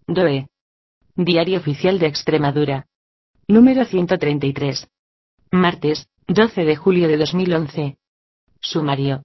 DOE. Diario Oficial de Extremadura. Número 133. Martes, 12 de julio de 2011. Sumario.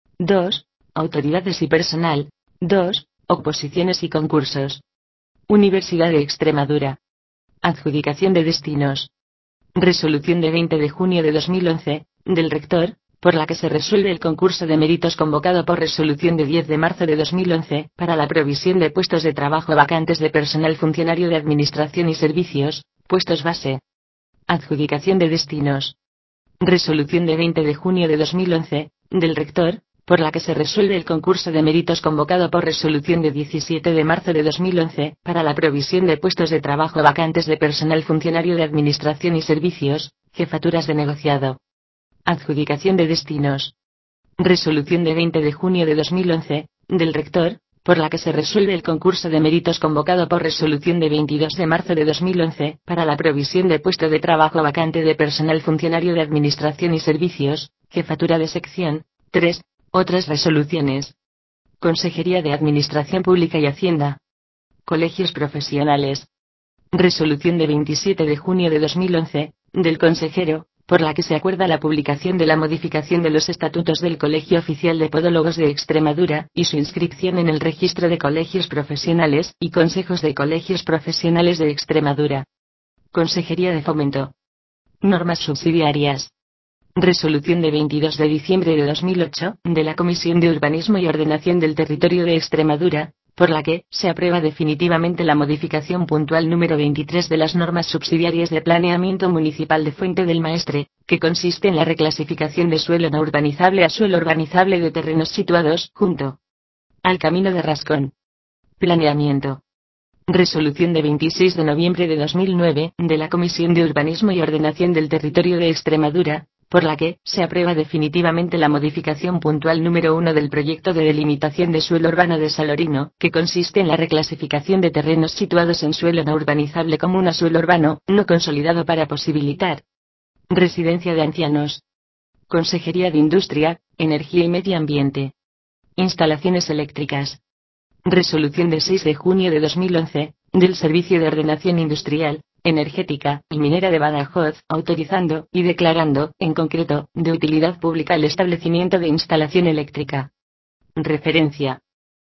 2. Autoridades y personal. 2. Oposiciones y concursos. Universidad de Extremadura. Adjudicación de destinos. Resolución de 20 de junio de 2011, del rector, por la que se resuelve el concurso de méritos convocado por resolución de 10 de marzo de 2011, para la provisión de puestos de trabajo vacantes de personal funcionario de Administración y Servicios, puestos base. Adjudicación de destinos. Resolución de 20 de junio de 2011, del rector, por la que se resuelve el concurso de méritos convocado por resolución de 17 de marzo de 2011, para la provisión de puestos de trabajo vacantes de personal funcionario de Administración y Servicios, jefaturas de negociado. Adjudicación de destinos. Resolución de 20 de junio de 2011, del rector, por la que se resuelve el concurso de méritos convocado por resolución de 22 de marzo de 2011, para la provisión de puesto de trabajo vacante de personal funcionario de Administración y Servicios, jefatura de sección. 3. Otras resoluciones. Consejería de Administración Pública y Hacienda. Colegios profesionales. Resolución de 27 de junio de 2011, del consejero, por la que se acuerda la publicación de la modificación de los estatutos del Colegio Oficial de Podólogos de Extremadura, y su inscripción en el Registro de Colegios Profesionales y Consejos de Colegios Profesionales de Extremadura. Consejería de Fomento. Normas subsidiarias. Resolución de 22 de diciembre de 2008, de la Comisión de Urbanismo y Ordenación del Territorio de Extremadura, por la que se aprueba definitivamente la modificación puntual número 23 de las normas subsidiarias de planeamiento municipal de Fuente del Maestre, que consiste en la reclasificación de suelo no urbanizable a suelo urbanizable de terrenos situados junto al Camino de Rascón. Planeamiento. Resolución de 26 de noviembre de 2009, de la Comisión de Urbanismo y Ordenación del Territorio de Extremadura, por la que se aprueba definitivamente la modificación puntual número 1 del proyecto de delimitación de suelo urbano de Salorino, que consiste en la reclasificación de terrenos situados en suelo no urbanizable común a suelo urbano, no consolidado para posibilitar residencia de ancianos. Consejería de Industria, Energía y Medio Ambiente. Instalaciones eléctricas. Resolución de 6 de junio de 2011, del Servicio de Ordenación Industrial, Energética y Minera de Badajoz, autorizando y declarando, en concreto, de utilidad pública el establecimiento de instalación eléctrica. Referencia.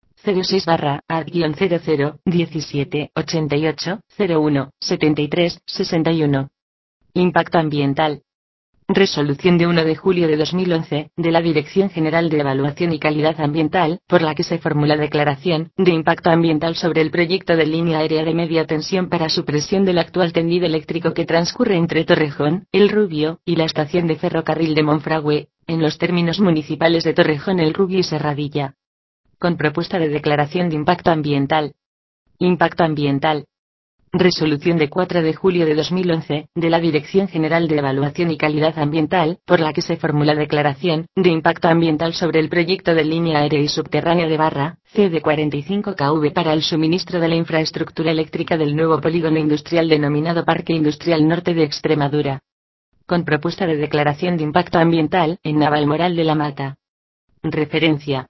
06/AD-001788017361. Impacto ambiental. Resolución de 1 de julio de 2011, de la Dirección General de Evaluación y Calidad Ambiental, por la que se formula declaración de impacto ambiental sobre el proyecto de línea aérea de media tensión para supresión del actual tendido eléctrico que transcurre entre Torrejón, El Rubio, y la estación de ferrocarril de Monfragüe, en los términos municipales de Torrejón, El Rubio y Serradilla. Con propuesta de declaración de impacto ambiental. Impacto ambiental. Resolución de 4 de julio de 2011, de la Dirección General de Evaluación y Calidad Ambiental, por la que se formula declaración de impacto ambiental sobre el proyecto de línea aérea y subterránea de Barra, CD 45 kV para el suministro de la infraestructura eléctrica del nuevo polígono industrial denominado Parque Industrial Norte de Extremadura. Con propuesta de declaración de impacto ambiental en Navalmoral de la Mata. Referencia.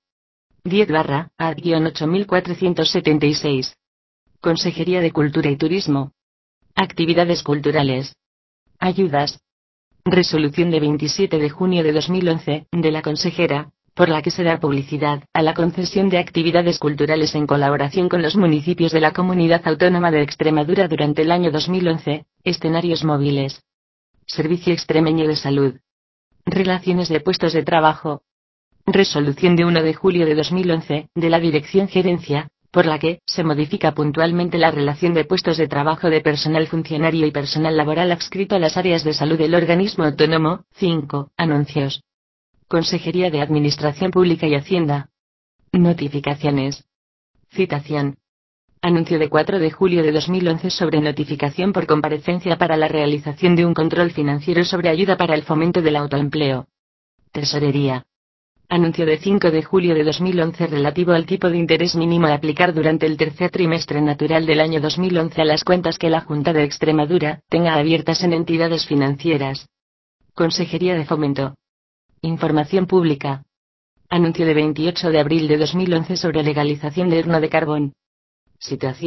10/AD-8476. Consejería de Cultura y Turismo. Actividades culturales. Ayudas. Resolución de 27 de junio de 2011, de la consejera, por la que se da publicidad a la concesión de actividades culturales en colaboración con los municipios de la Comunidad Autónoma de Extremadura durante el año 2011, escenarios móviles. Servicio Extremeño de Salud. Relaciones de puestos de trabajo. Resolución de 1 de julio de 2011, de la Dirección Gerencia, por la que se modifica puntualmente la relación de puestos de trabajo de personal funcionario y personal laboral adscrito a las áreas de salud del organismo autónomo. 5. Anuncios. Consejería de Administración Pública y Hacienda. Notificaciones. Citación. Anuncio de 4 de julio de 2011 sobre notificación por comparecencia para la realización de un control financiero sobre ayuda para el fomento del autoempleo. Tesorería. Anuncio de 5 de julio de 2011 relativo al tipo de interés mínimo a aplicar durante el tercer trimestre natural del año 2011 a las cuentas que la Junta de Extremadura tenga abiertas en entidades financieras. Consejería de Fomento. Información pública. Anuncio de 28 de abril de 2011 sobre legalización de horno de carbón. Situación.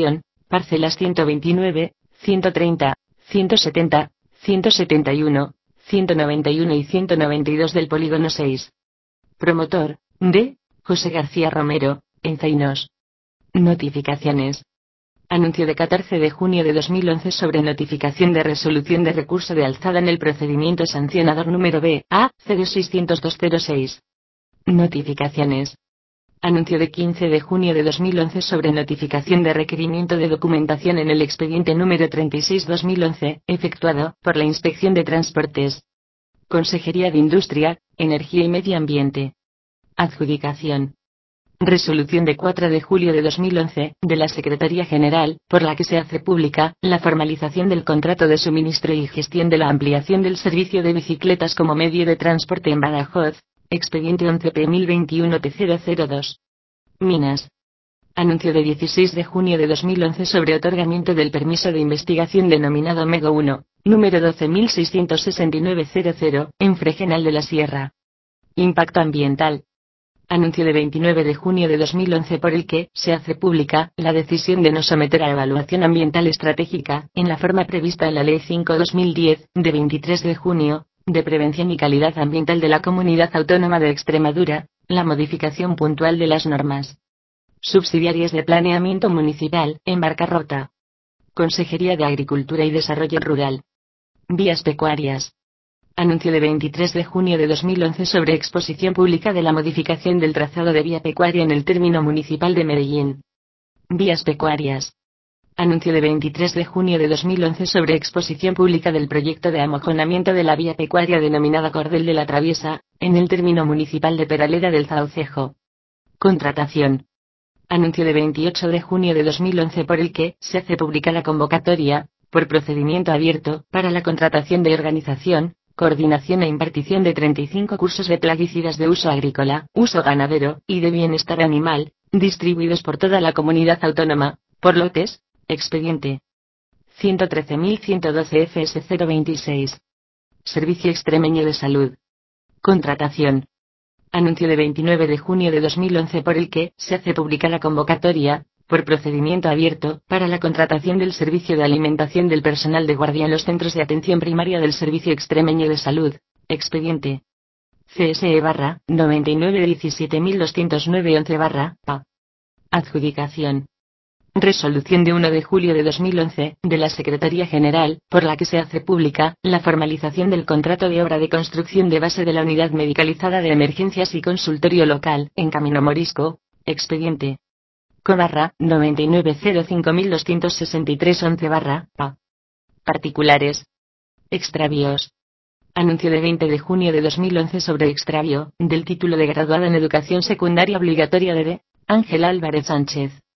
parcelas 129, 130, 170, 171, 191 y 192 del polígono 6. Promotor, D. José García Romero, Encainos. Notificaciones. Anuncio de 14 de junio de 2011 sobre notificación de resolución de recurso de alzada en el procedimiento sancionador número B.A. 0600206. Notificaciones. Anuncio de 15 de junio de 2011 sobre notificación de requerimiento de documentación en el expediente número 36/2011, efectuado por la Inspección de Transportes. Consejería de Industria, Energía y Medio Ambiente. Adjudicación. Resolución de 4 de julio de 2011, de la Secretaría General, por la que se hace pública la formalización del contrato de suministro y gestión de la ampliación del servicio de bicicletas como medio de transporte en Badajoz, expediente 11P1021T002. Minas. Anuncio de 16 de junio de 2011 sobre otorgamiento del permiso de investigación denominado MEGO 1, número 12.669.00, en Fregenal de la Sierra. Impacto ambiental. Anuncio de 29 de junio de 2011 por el que se hace pública la decisión de no someter a evaluación ambiental estratégica, en la forma prevista en la Ley 5/2010, de 23 de junio, de Prevención y Calidad Ambiental de la Comunidad Autónoma de Extremadura, la modificación puntual de las normas subsidiarias de planeamiento municipal, en Barcarrota. Consejería de Agricultura y Desarrollo Rural. Vías pecuarias. Anuncio de 23 de junio de 2011 sobre exposición pública de la modificación del trazado de vía pecuaria en el término municipal de Medellín. Vías pecuarias. Anuncio de 23 de junio de 2011 sobre exposición pública del proyecto de amojonamiento de la vía pecuaria denominada Cordel de la Traviesa, en el término municipal de Peraleda del Zaucejo. Contratación. Anuncio de 28 de junio de 2011 por el que se hace pública la convocatoria, por procedimiento abierto, para la contratación de organización, coordinación e impartición de 35 cursos de plaguicidas de uso agrícola, uso ganadero, y de bienestar animal, distribuidos por toda la comunidad autónoma, por lotes, expediente 113.112 FS026. Servicio Extremeño de Salud. Contratación. Anuncio de 29 de junio de 2011 por el que se hace pública la convocatoria, por procedimiento abierto, para la contratación del servicio de alimentación del personal de guardia en los centros de atención primaria del Servicio Extremeño de Salud, expediente CSE-99-17209-11-PA. Adjudicación. Resolución de 1 de julio de 2011, de la Secretaría General, por la que se hace pública la formalización del contrato de obra de construcción de base de la Unidad Medicalizada de Emergencias y Consultorio Local, en Camino Morisco, expediente Co/990526311-PA. Particulares. Extravíos. Anuncio de 20 de junio de 2011 sobre extravío del título de graduada en Educación Secundaria Obligatoria de D. Ángela Álvarez Sánchez.